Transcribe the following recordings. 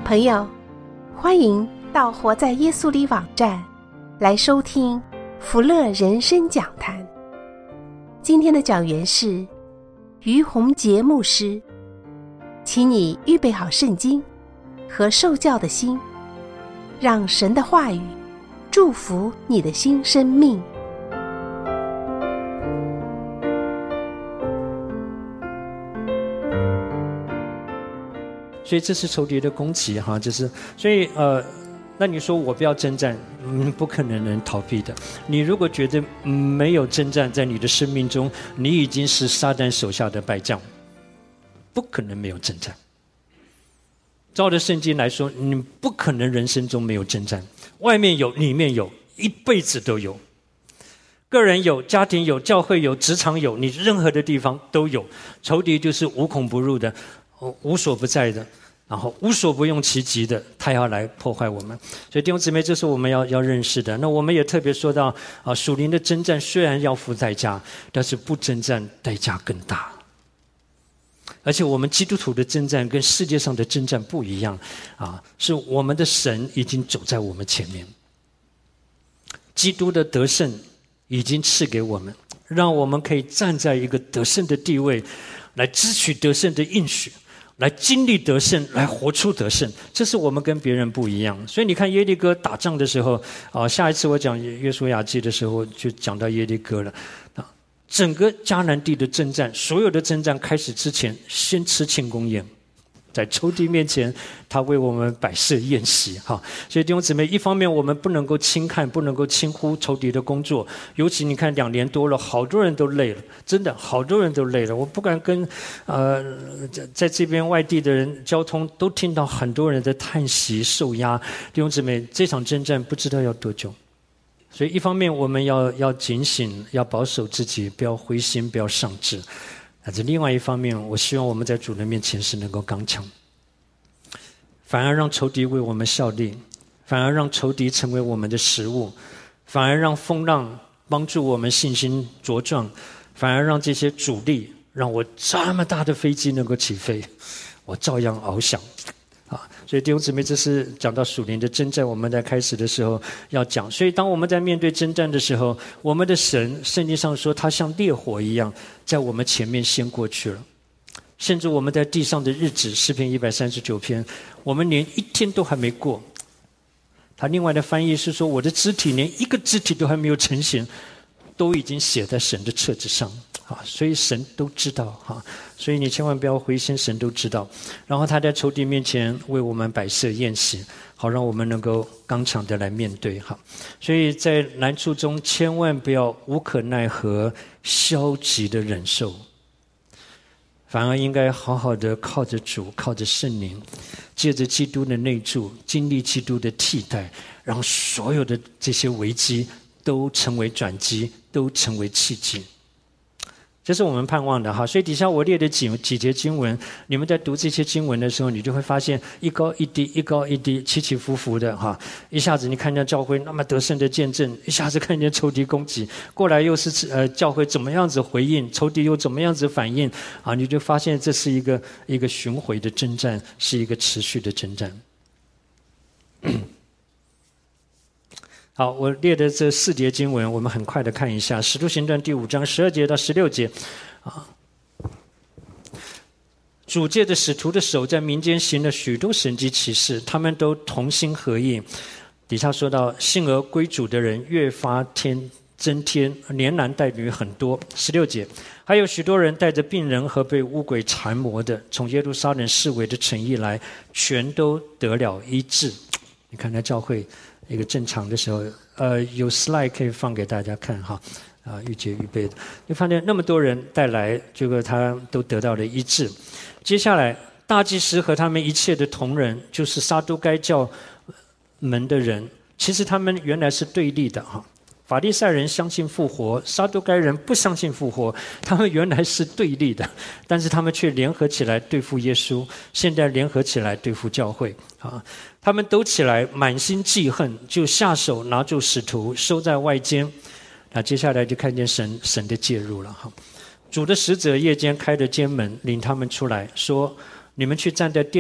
朋友，欢迎到活在耶稣里网站来收听福乐人生讲坛。今天的讲员是于洪杰牧师，请你预备好圣经和受教的心，让神的话语祝福你的新生命。 所以这是仇敌的攻击哈，就是所以那你说我不要征战，不可能逃避的。你如果觉得没有征战在你的生命中，你已经是撒旦手下的败将，不可能没有征战。照着圣经来说，你不可能人生中没有征战，外面有，里面有，一辈子都有。个人有，家庭有，教会有，职场有，你任何的地方都有。仇敌就是无孔不入的，无所不在的，然后无所不用其极的，他要来破坏我们。所以弟兄姊妹，这是我们要认识的。那我们也特别说到属灵的征战虽然要付代价，但是不征战代价更大。而且我们基督徒的征战跟世界上的征战不一样是我们的神已经走在我们前面，基督的得胜已经赐给我们，让我们可以站在一个得胜的地位，来支取得胜的应许，来经历得胜，来活出得胜。这是我们跟别人不一样。所以你看耶利哥打仗的时候下一次我讲约书亚记的时候就讲到耶利哥了整个迦南地的征战，所有的征战开始之前先吃庆功宴，在仇敌面前他为我们摆设宴席所以弟兄姊妹，一方面我们不能够轻看，不能够轻忽仇敌的工作，尤其你看2年多了，好多人都累了，真的好多人都累了。我不敢跟在这边外地的人交通，都听到很多人的叹息受压。弟兄姊妹，这场征战不知道要多久，所以一方面我们要警醒，要保守自己，不要灰心，不要丧志。但是另外一方面，我希望我们在主人面前是能够刚强，反而让仇敌为我们效力，反而让仇敌成为我们的食物，反而让风浪帮助我们信心茁壮，反而让这些阻力让我这么大的飞机能够起飞，我照样翱翔所以弟兄姊妹，这是讲到属灵的征战，我们在开始的时候要讲。所以当我们在面对征战的时候，我们的神圣经上说他像烈火一样在我们前面先过去了。甚至我们在地上的日子，诗篇139篇，我们连一天都还没过，他另外的翻译是说，我的肢体连一个肢体都还没有成型，都已经写在神的册子上所以神都知道所以你千万不要灰心，神都知道。然后他在仇敌面前为我们摆设宴席，好让我们能够刚强的来面对所以在难处中千万不要无可奈何消极的忍受，反而应该好好的靠着主，靠着圣灵，借着基督的内住，经历基督的替代，让所有的这些危机都成为转机，都成为契机。这是我们盼望的所以底下我列的几节经文，你们在读这些经文的时候，你就会发现一高一低，一高一低，起起伏伏的一下子你看见教会那么得胜的见证，一下子看见仇敌攻击，过来又是教会怎么样子回应，仇敌又怎么样子反应你就发现这是一个巡回的征战，是一个持续的征战。好，我列的这4节经文，我们很快的看一下。使徒行传第5章12节到16节主借着使徒的手在民间行了许多神迹奇事，他们都同心合意。底下说到信而归主的人越发增添，连男带女很多。16节，还有许多人带着病人和被污鬼缠磨的，从耶路撒冷四围的城邑来，全都得了医治。你看那教会一个正常的时候有 slide 可以放给大家看玉姐预备的，你发现那么多人带来，结果他都得到了医治。接下来大祭司和他们一切的同仁，就是撒都该教门的人，其实他们原来是对立的法利赛人相信复活，撒都该人不相信复活，他们原来是对立的，但是他们却联合起来对付耶稣，现在联合起来对付教会他们都起来满心记恨，就下手拿住使徒收在外间。那接下来就看见神的介入了主的使者夜间开着监门，领他们出来，说你们去站在殿里，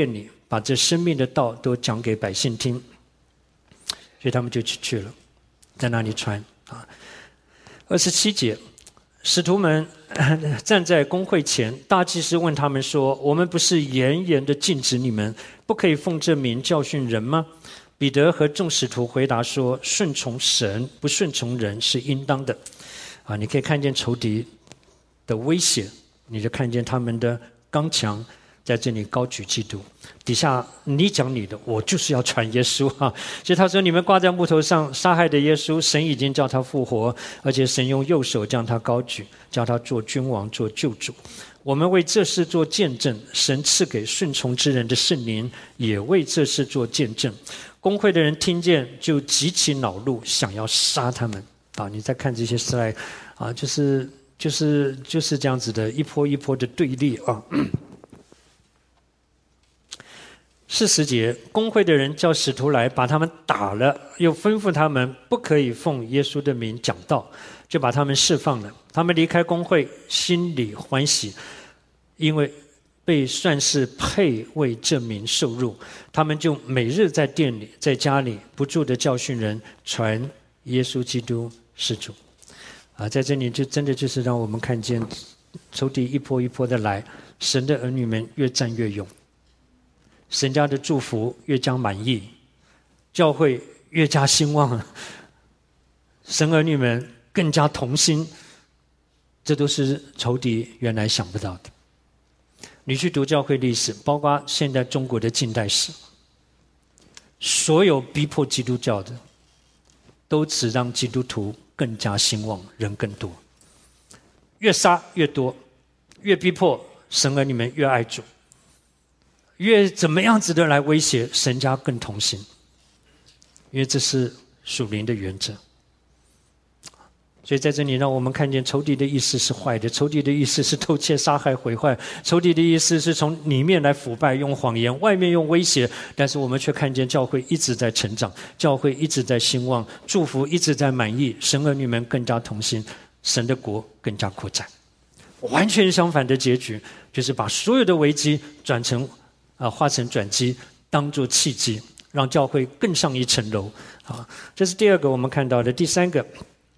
把这生命的道都讲给百姓听。所以他们就去了，在那里传啊。27节，使徒们站在公会前，大祭司问他们说：“我们不是严严的禁止你们，不可以奉这名教训人吗？”彼得和众使徒回答说：“顺从神，不顺从人是应当的。”啊，你可以看见仇敌的威胁，你就看见他们的刚强，在这里高举基督。底下你讲你的，我就是要传耶稣啊！所以他说：“你们挂在木头上杀害的耶稣，神已经叫他复活，而且神用右手将他高举，叫他做君王，做救主。我们为这事做见证，神赐给顺从之人的圣灵也为这事做见证。”公会的人听见就极其恼怒，想要杀他们。啊，你再看这些slide，啊，就是这样子的，一波一波的对立啊。40节，公会的人叫使徒来，把他们打了，又吩咐他们不可以奉耶稣的名讲道，就把他们释放了。他们离开公会，心里欢喜，因为被算是配为这名受辱。他们就每日在店里，在家里不住的教训人，传耶稣基督是主。啊，在这里就真的就是让我们看见仇敌一波一波的来，神的儿女们越战越勇，神家的祝福越加满意，教会越加兴旺，神儿女们更加同心，这都是仇敌原来想不到的。你去读教会历史，包括现在中国的近代史，所有逼迫基督教的，都只让基督徒更加兴旺，人更多。越杀越多，越逼迫神儿女们越爱主，越怎么样子的来威胁神家更同心，因为这是属灵的原则。所以在这里让我们看见仇敌的意思是坏的，仇敌的意思是偷窃杀害毁坏，仇敌的意思是从里面来腐败，用谎言，外面用威胁，但是我们却看见教会一直在成长，教会一直在兴旺，祝福一直在满意，神儿女们更加同心，神的国更加扩展。完全相反的结局就是把所有的危机转成化成转机，当作契机，让教会更上一层楼。啊，这是第二个我们看到的。第三个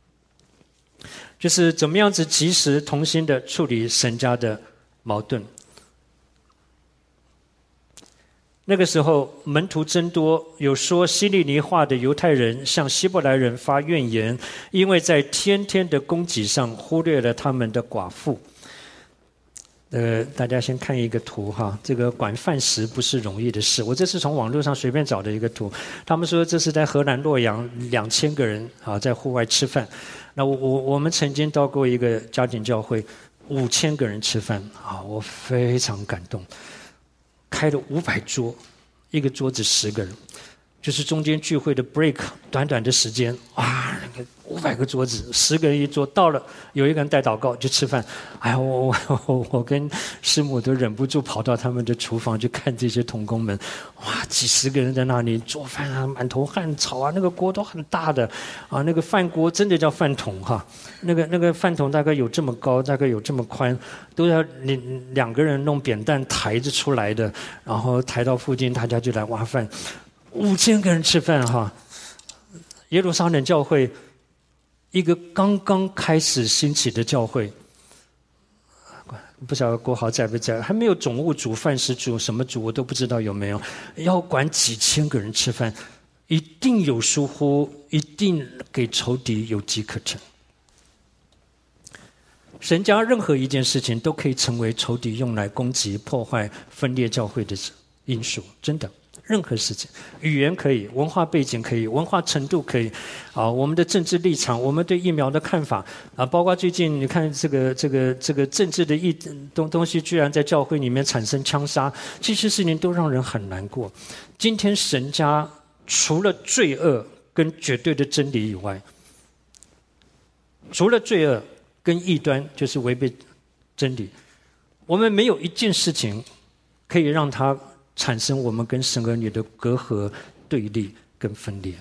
就是怎么样子及时同心的处理神家的矛盾。那个时候门徒增多，有说希利尼话的犹太人向希伯来人发怨言，因为在天天的供给上忽略了他们的寡妇。大家先看一个图哈，这个管饭食不是容易的事。我这是从网络上随便找的一个图，他们说这是在荷兰洛阳2000个人啊在户外吃饭。那我们曾经到过一个家庭教会，5000个人吃饭啊，我非常感动，开了500桌，一个桌子10个人，就是中间聚会的 break， 短短的时间，哇，那个500个桌子，10个人一桌，到了有一个人带祷告就吃饭。哎呀，我跟师母都忍不住跑到他们的厨房去看这些同工们，哇，几十个人在那里做饭啊，满头汗炒啊，那个锅都很大的啊，那个饭锅真的叫饭桶哈，那个饭桶大概有这么高，大概有这么宽，都要两个人弄扁担抬着出来的，然后抬到附近，大家就来挖饭。5000个人吃饭哈，耶路撒冷教会一个刚刚开始兴起的教会，不晓得国豪在不在，还没有总务组、饭食组，什么组我都不知道有没有，要管几千个人吃饭，一定有疏忽，一定给仇敌有机可乘。神家任何一件事情都可以成为仇敌用来攻击、破坏、分裂教会的因素，真的。任何事情，语言可以，文化背景可以，文化程度可以，啊，我们的政治立场，我们对疫苗的看法，啊，包括最近你看这个政治的东西，居然在教会里面产生枪杀，这些事情都让人很难过。今天神家除了罪恶跟绝对的真理以外，除了罪恶跟异端，就是违背真理，我们没有一件事情可以让它产生我们跟神儿女的隔阂、对立跟分裂。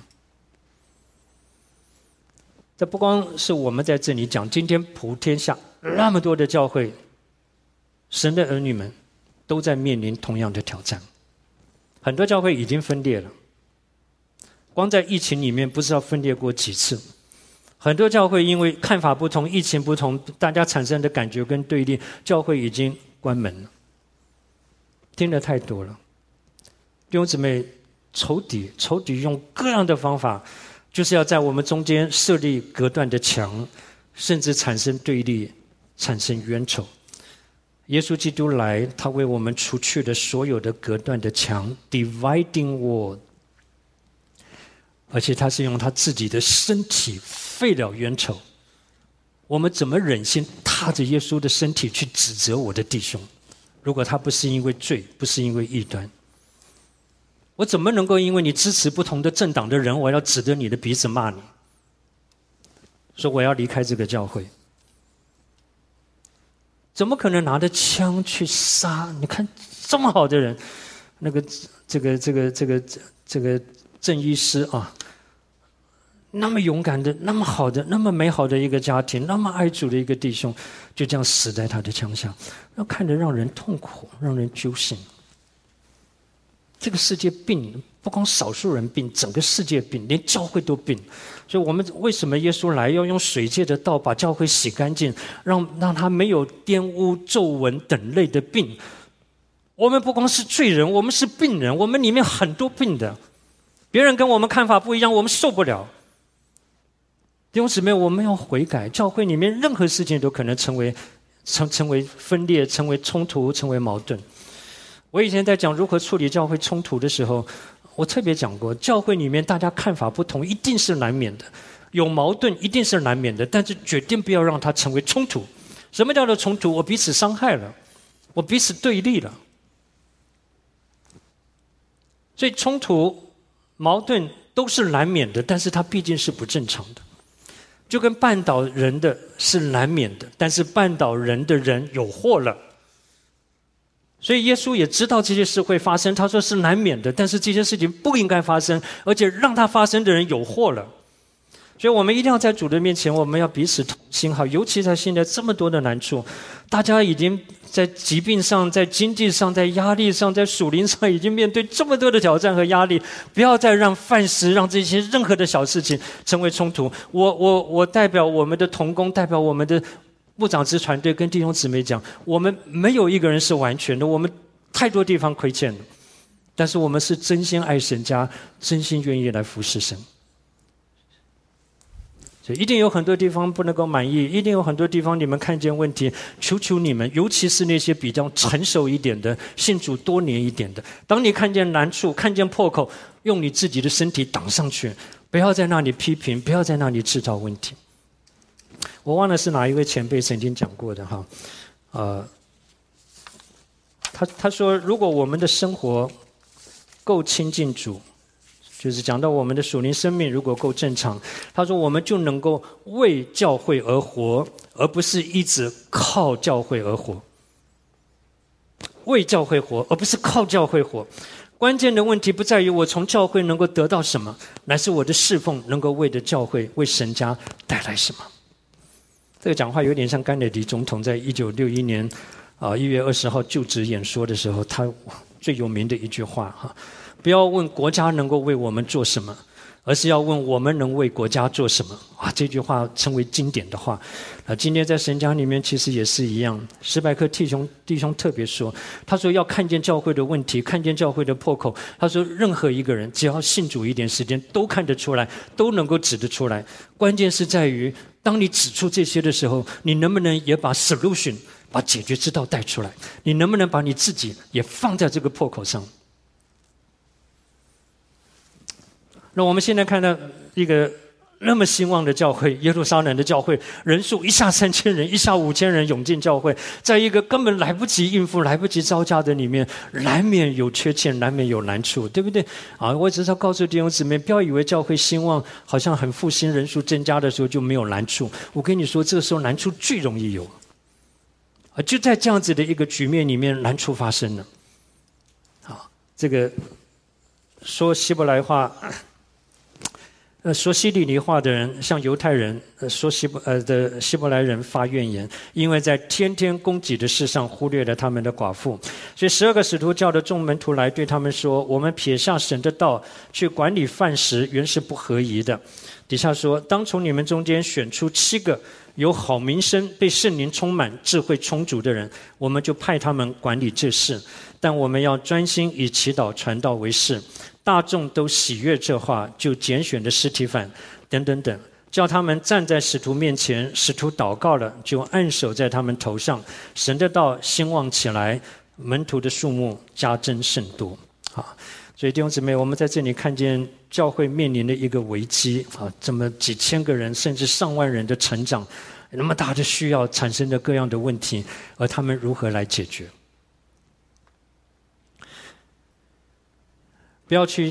这不光是我们在这里讲，今天普天下那么多的教会，神的儿女们都在面临同样的挑战。 很多教会已经分裂了，光在疫情里面不知道分裂过几次。很多教会因为看法不同、疫情不同，大家产生的感觉跟对立，教会已经关门了。听得太多了，弟兄姊妹，仇敌用各样的方法，就是要在我们中间设立隔断的墙，甚至产生对立，产生冤仇。耶稣基督来，他为我们除去了所有的隔断的墙 ，dividing wall， 而且他是用他自己的身体废了冤仇。我们怎么忍心踏着耶稣的身体去指责我的弟兄？如果他不是因为罪，不是因为异端，我怎么能够因为你支持不同的政党的人，我要指着你的鼻子骂你，说我要离开这个教会？怎么可能拿着枪去杀？你看这么好的人，那个这个郑医师啊，那么勇敢的，那么好的，那么美好的一个家庭，那么爱主的一个弟兄，就这样死在他的枪下，要看着让人痛苦，让人揪心。这个世界病，不光少数人病，整个世界病，连教会都病。所以我们为什么耶稣来要用水界的道把教会洗干净，让他没有玷污、皱纹等类的病？我们不光是罪人，我们是病人，我们里面很多病的。别人跟我们看法不一样，我们受不了。弟兄姊妹，我们要悔改。教会里面任何事情都可能成为分裂，成为冲突，成为矛盾。我以前在讲如何处理教会冲突的时候，我特别讲过，教会里面大家看法不同，一定是难免的，有矛盾一定是难免的，但是决定不要让它成为冲突。什么叫做冲突？我彼此伤害了，我彼此对立了。所以冲突、矛盾都是难免的，但是它毕竟是不正常的。就跟绊倒人的是难免的，但是绊倒人的人有祸了。所以耶稣也知道这些事会发生，他说是难免的，但是这些事情不应该发生，而且让它发生的人有祸了。所以我们一定要在主的面前，我们要彼此同心好，尤其在现在这么多的难处，大家已经在疾病上、在经济上、在压力上、在属灵上，已经面对这么多的挑战和压力，不要再让饭食、让这些任何的小事情成为冲突。我代表我们的同工，代表我们的牧长之团队跟弟兄姊妹讲，我们没有一个人是完全的，我们太多地方亏欠了，但是我们是真心爱神家，真心愿意来服侍神。所以一定有很多地方不能够满意，一定有很多地方你们看见问题，求求你们，尤其是那些比较成熟一点的、信主多年一点的，当你看见难处、看见破口，用你自己的身体挡上去，不要在那里批评，不要在那里制造问题。我忘了是哪一位前辈曾经讲过的哈，他说，如果我们的生活够亲近主，就是讲到我们的属灵生命如果够正常，他说我们就能够为教会而活，而不是一直靠教会而活。为教会活，而不是靠教会活。关键的问题不在于我从教会能够得到什么，乃是我的侍奉能够为着教会、为神家带来什么。这个讲话有点像甘乃迪总统在1961年1月20号就职演说的时候，他最有名的一句话哈。不要问国家能够为我们做什么，而是要问我们能为国家做什么。这句话称为经典的话。今天在神家里面其实也是一样。史百克弟兄特别说，他说要看见教会的问题，看见教会的破口。他说任何一个人只要信主一点时间，都看得出来，都能够指得出来。关键是在于，当你指出这些的时候，你能不能也把 solution 把解决之道带出来？你能不能把你自己也放在这个破口上？那我们现在看到一个那么兴旺的教会，耶路撒冷的教会，人数一下3000人，一下5000人涌进教会，在一个根本来不及应付、来不及招架的里面，难免有缺陷，难免有难处，对不对？我只是要告诉弟兄姊妹，不要以为教会兴旺，好像很复兴、人数增加的时候就没有难处。我跟你说，这个时候难处最容易有。就在这样子的一个局面里面，难处发生了。这个说希伯来话。 说希利尼话的人向犹太人说希伯来人发怨言，因为在天天供给的事上忽略了他们的寡妇。所以12个使徒叫着众门徒来，对他们说：我们撇下神的道去管理饭食，原是不合宜的。底下说：当从你们中间选出7个有好名声、被圣灵充满、智慧充足的人，我们就派他们管理这事。但我们要专心以祈祷传道为事。大众都喜悦这话，就拣选了司提反等等等，叫他们站在使徒面前。使徒祷告了，就按手在他们头上。神的道兴旺起来，门徒的数目加增甚多。所以弟兄姊妹，我们在这里看见教会面临的一个危机这么几千个人甚至上万人的成长，那么大的需要产生的各样的问题，而他们如何来解决？不要去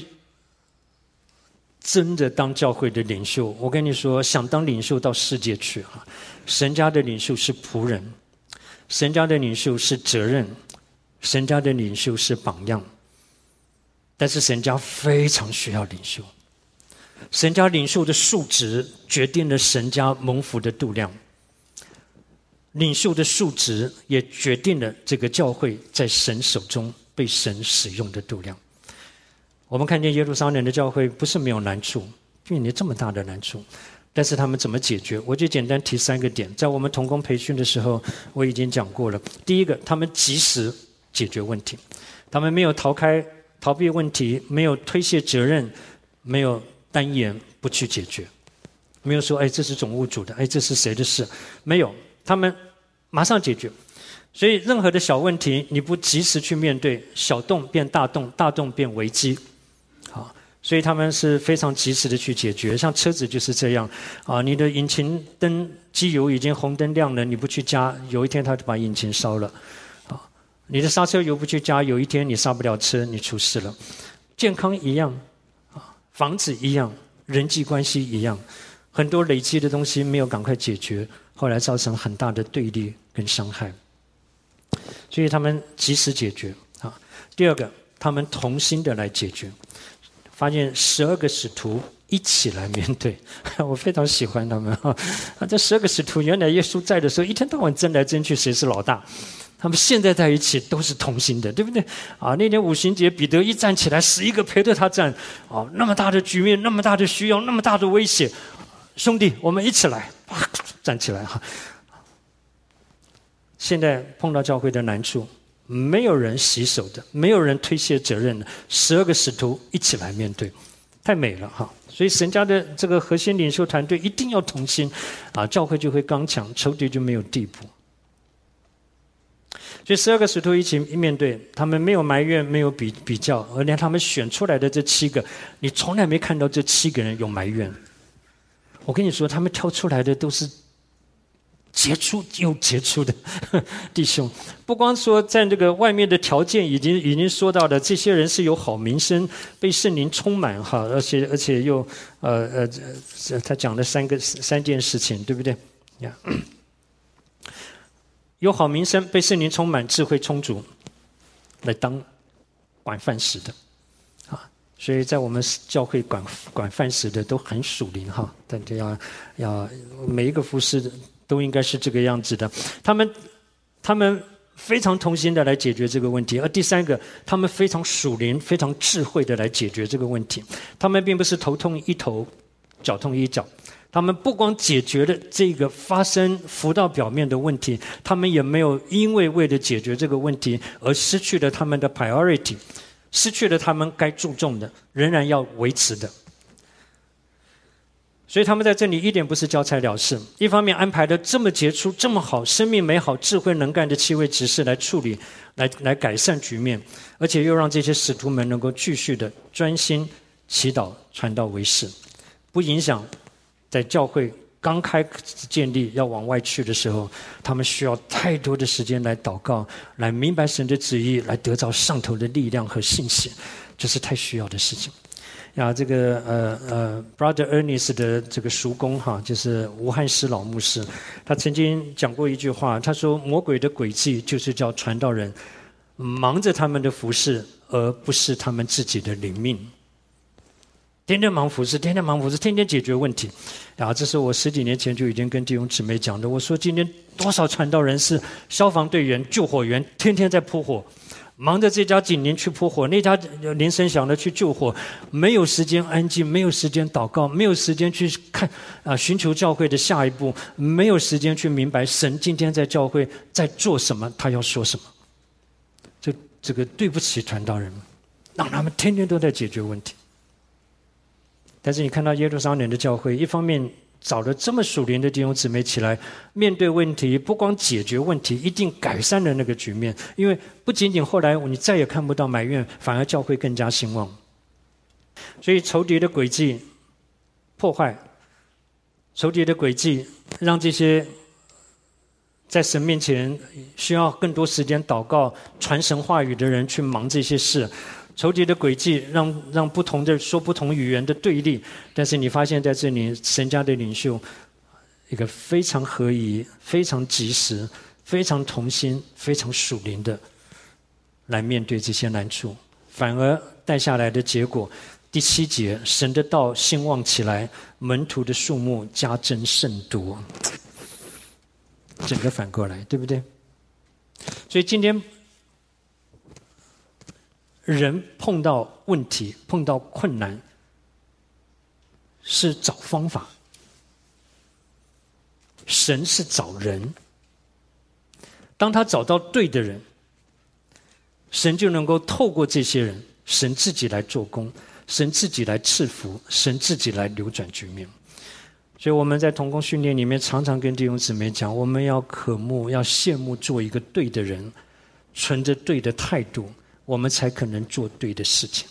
争着当教会的领袖。我跟你说，想当领袖到世界去神家的领袖是仆人，神家的领袖是责任，神家的领袖是榜样。但是神家非常需要领袖，神家领袖的素质决定了神家蒙福的度量，领袖的素质也决定了这个教会在神手中被神使用的度量。我们看见耶路撒冷的教会不是没有难处，面临这么大的难处，但是他们怎么解决？我就简单提3个点。在我们同工培训的时候我已经讲过了。第一个，他们及时解决问题，他们没有逃避问题，没有推卸责任，没有单言不去解决，没有说这是总务组的，这是谁的事，没有，他们马上解决。所以任何的小问题你不及时去面对，小洞变大洞，大洞变危机。所以他们是非常及时的去解决。像车子就是这样你的引擎灯机油已经红灯亮了，你不去加，有一天它就把引擎烧了你的刹车油不去加，有一天你刹不了车，你出事了。健康一样房子一样，人际关系一样，很多累积的东西没有赶快解决，后来造成很大的对立跟伤害。所以他们及时解决第二个，他们同心的来解决。发现12个使徒一起来面对，我非常喜欢他们这12个使徒原来耶稣在的时候一天到晚争来争去谁是老大，他们现在在一起都是同心的，对不对那天五旬节彼得一站起来，11个陪着他站那么大的局面，那么大的需要，那么大的威胁，兄弟我们一起来站起来现在碰到教会的难处，没有人洗手的，没有人推卸责任的，12个使徒一起来面对，太美了所以神家的这个核心领袖团队一定要同心教会就会刚强，仇敌就没有地步。所以12个使徒一起面对，他们没有埋怨，没有比较，而连他们选出来的这7个，你从来没看到这7个人有埋怨。我跟你说，他们挑出来的都是杰出又杰出的弟兄，不光说在这个外面的条件已经说到的，这些人是有好名声，被圣灵充满而且又他讲了3件事情，对不对？有好名声，被圣灵充满，智慧充足，来当管饭食的所以在我们教会管饭食的都很属灵但这要每一个服侍都应该是这个样子的。他们非常同心的来解决这个问题。而第3个，他们非常属灵，非常智慧的来解决这个问题。他们并不是头痛一头，脚痛一脚。他们不光解决了这个浮到表面的问题，他们也没有因为了解决这个问题而失去了他们的 priority， 失去了他们该注重的，仍然要维持的。所以他们在这里一点不是交差了事，一方面安排了这么杰出、这么好、生命美好、智慧能干的7位执事来处理、来改善局面，而且又让这些使徒们能够继续的专心祈祷、传道为事，不影响在教会刚开始建立要往外去的时候，他们需要太多的时间来祷告，来明白神的旨意，来得到上头的力量和信息，这是太需要的事情。这个Brother Ernest 的这个叔公就是吴汉师老牧师，他曾经讲过一句话，他说魔鬼的诡计就是叫传道人忙着他们的服事，而不是他们自己的灵命。 天天忙服侍，天天忙服侍，天天解决问题。然后这是我10几年前就已经跟弟兄姊妹讲的。我说今天多少传道人是消防队员、救火员，天天在扑火，忙着这家紧邻去扑火，那家铃声响了去救火，没有时间安静，没有时间祷告，没有时间去看寻求教会的下一步，没有时间去明白神今天在教会在做什么，他要说什么。这个对不起传道人们，让他们天天都在解决问题。但是你看到耶路撒冷的教会，一方面找了这么属灵的弟兄姊妹起来面对问题，不光解决问题，一定改善了那个局面。因为不仅仅后来你再也看不到埋怨，反而教会更加兴旺。所以仇敌的诡计破坏，仇敌的诡计让这些在神面前需要更多时间祷告、传神话语的人去忙这些事。仇敌的诡计让不同的说不同语言的对立，但是你发现在这里神家的领袖一个非常合宜、非常及时、非常同心、非常属灵的来面对这些难处，反而带下来的结果，第7节，神的道兴旺起来，门徒的数目加增甚多。整个反过来，对不对？所以今天人碰到问题、碰到困难，是找方法；神是找人。当他找到对的人，神就能够透过这些人，神自己来做工，神自己来赐福，神自己来扭转局面。所以我们在同工训练里面常常跟弟兄姊妹讲，我们要渴慕、要羡慕做一个对的人，存着对的态度，我们才可能做对的事情。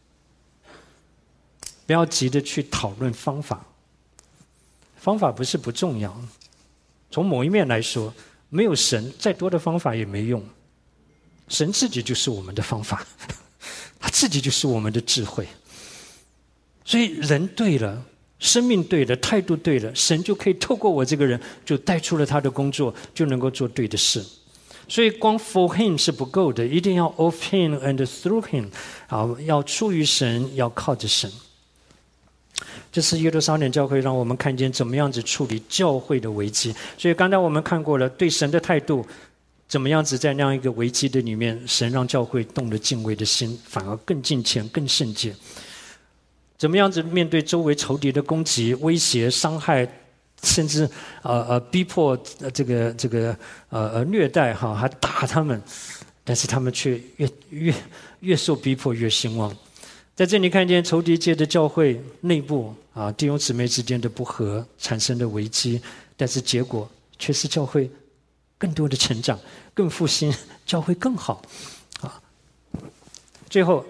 不要急着去讨论方法，方法不是不重要。从某一面来说，没有神，再多的方法也没用。神自己就是我们的方法，他自己就是我们的智慧。所以人对了，生命对了，态度对了，神就可以透过我这个人，就带出了他的工作，就能够做对的事。所以光 for him 是不够的，一定要 of him and through him， 要出于神，要靠着神。这是耶路撒冷教会让我们看见怎么样子处理教会的危机。所以刚才我们看过了对神的态度，怎么样子在那样一个危机的里面，神让教会动了敬畏的心，反而更敬虔、更圣洁。怎么样子面对周围仇敌的攻击、威胁、伤害，甚至逼迫虐待还打他们，但是他们却越受逼迫越兴旺。在这里看见仇敌借着教会内部弟兄姊妹之间的不和产生的危机，但是结果却是教会更多的成长、更复兴，教会更好最后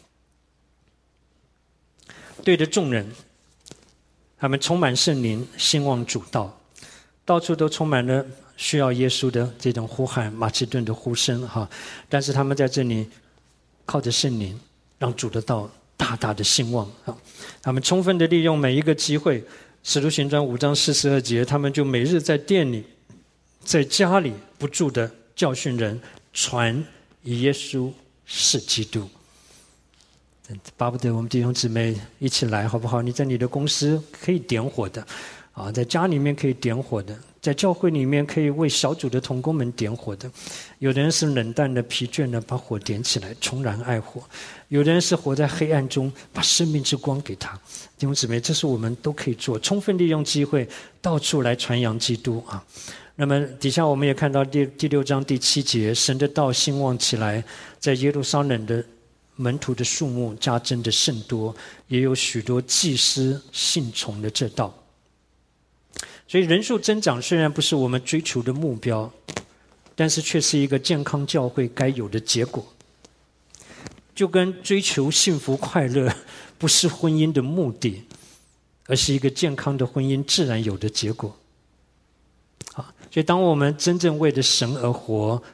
对着众人，他们充满圣灵，兴旺主道，到处都充满了需要耶稣的这种呼喊，马其顿的呼声但是他们在这里靠着圣灵，让主的道大大的兴旺他们充分的利用每一个机会。使徒行传5章42节，他们就每日在店里、在家里不住的教训人，传耶稣是基督。巴不得我们弟兄姊妹一起来好不好？你在你的公司可以点火的在家里面可以点火的，在教会里面可以为小组的同工们点火的。有的人是冷淡的、疲倦的，把火点起来，重燃爱火；有的人是活在黑暗中，把生命之光给他。弟兄姊妹，这是我们都可以做，充分利用机会，到处来传扬基督那么底下我们也看到第6章第7节，神的道兴旺起来，在耶路撒冷的门徒的数目加增的甚多，也有许多祭司信从了这道。所以人数增长虽然不是我们追求的目标，但是却是一个健康教会该有的结果。就跟追求幸福快乐不是婚姻的目的，而是一个健康的婚姻自然有的结果所以当我们真正为着神而活，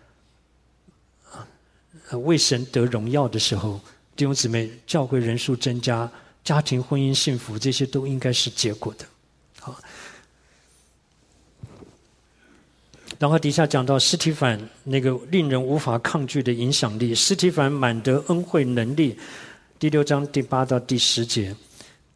为神得荣耀的时候，弟兄姊妹，教会人数增加，家庭婚姻幸福，这些都应该是结果的然后底下讲到司提反那个令人无法抗拒的影响力，司提反满得恩惠能力，第6章第8到第10节，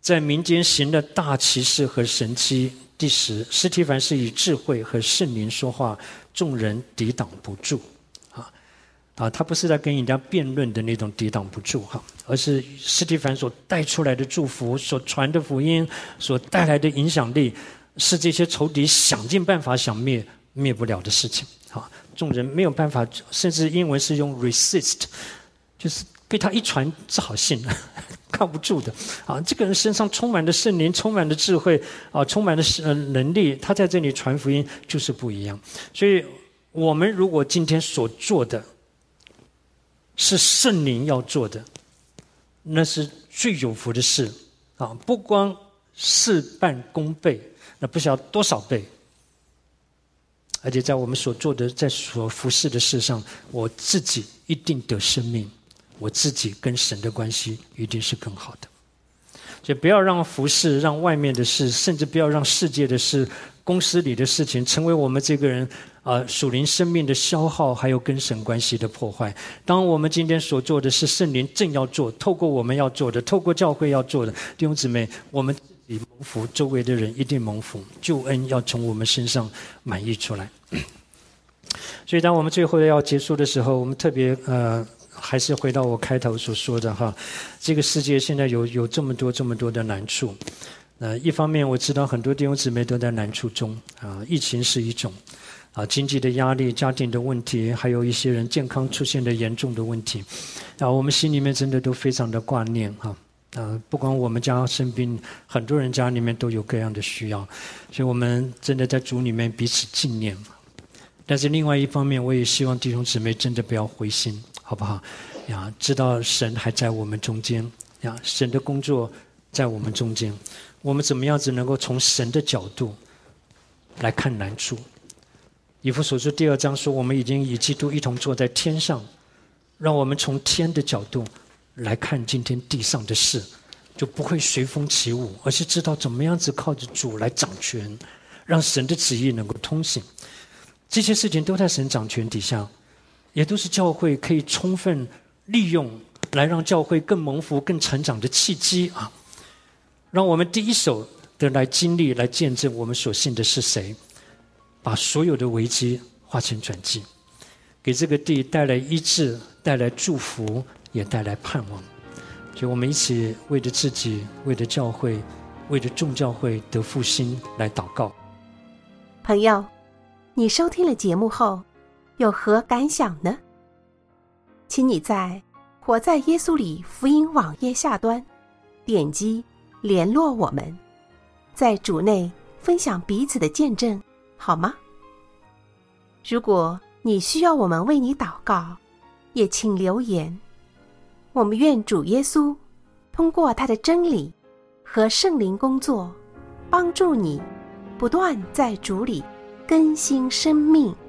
在民间行了大奇事和神迹。第10，司提反是以智慧和圣灵说话，众人抵挡不住。他不是在跟人家辩论的那种抵挡不住而是司提反所带出来的祝福，所传的福音，所带来的影响力，是这些仇敌想尽办法想灭不了的事情。众人没有办法，甚至英文是用 resist， 就是被他一传是好信靠不住的这个人身上充满了圣灵，充满了智慧充满了能力，他在这里传福音就是不一样。所以我们如果今天所做的是圣灵要做的，那是最有福的事不光事半功倍，那不晓得多少倍。而且在我们所做的，在所服侍的事上，我自己一定得生命，我自己跟神的关系一定是更好的。所以不要让服侍，让外面的事，甚至不要让世界的事，公司里的事情，成为我们这个人属灵生命的消耗，还有跟神关系的破坏。当我们今天所做的是圣灵正要做，透过我们要做的，透过教会要做的，弟兄姊妹，我们自己蒙福，周围的人一定蒙福，救恩要从我们身上满溢出来。所以当我们最后要结束的时候，我们特别还是回到我开头所说的这个世界现在有这么多的难处。一方面我知道很多弟兄姊妹都在难处中疫情是一种经济的压力、家庭的问题，还有一些人健康出现了严重的问题我们心里面真的都非常的挂念不管我们家生病，很多人家里面都有各样的需要，所以我们真的在主里面彼此纪念。但是另外一方面，我也希望弟兄姊妹真的不要灰心，好不好知道神还在我们中间神的工作在我们中间，我们怎么样子能够从神的角度来看难处。以弗所书第2章说，我们已经与基督一同坐在天上，让我们从天的角度来看今天地上的事，就不会随风起舞，而是知道怎么样子靠着主来掌权，让神的旨意能够通行。这些事情都在神掌权底下，也都是教会可以充分利用来让教会更蒙福、更成长的契机让我们第一手的来经历、来见证我们所信的是谁，把所有的危机化成转机，给这个地带来医治、带来祝福，也带来盼望。所以我们一起为着自己、为着教会、为着众教会得复兴来祷告。 朋友，你收听了节目后有何感想呢？请你在活在耶稣里福音网页下端点击联络我们，在主内分享彼此的见证，好吗？如果你需要我们为你祷告，也请留言。我们愿主耶稣通过他的真理和圣灵工作，帮助你不断在主里更新生命。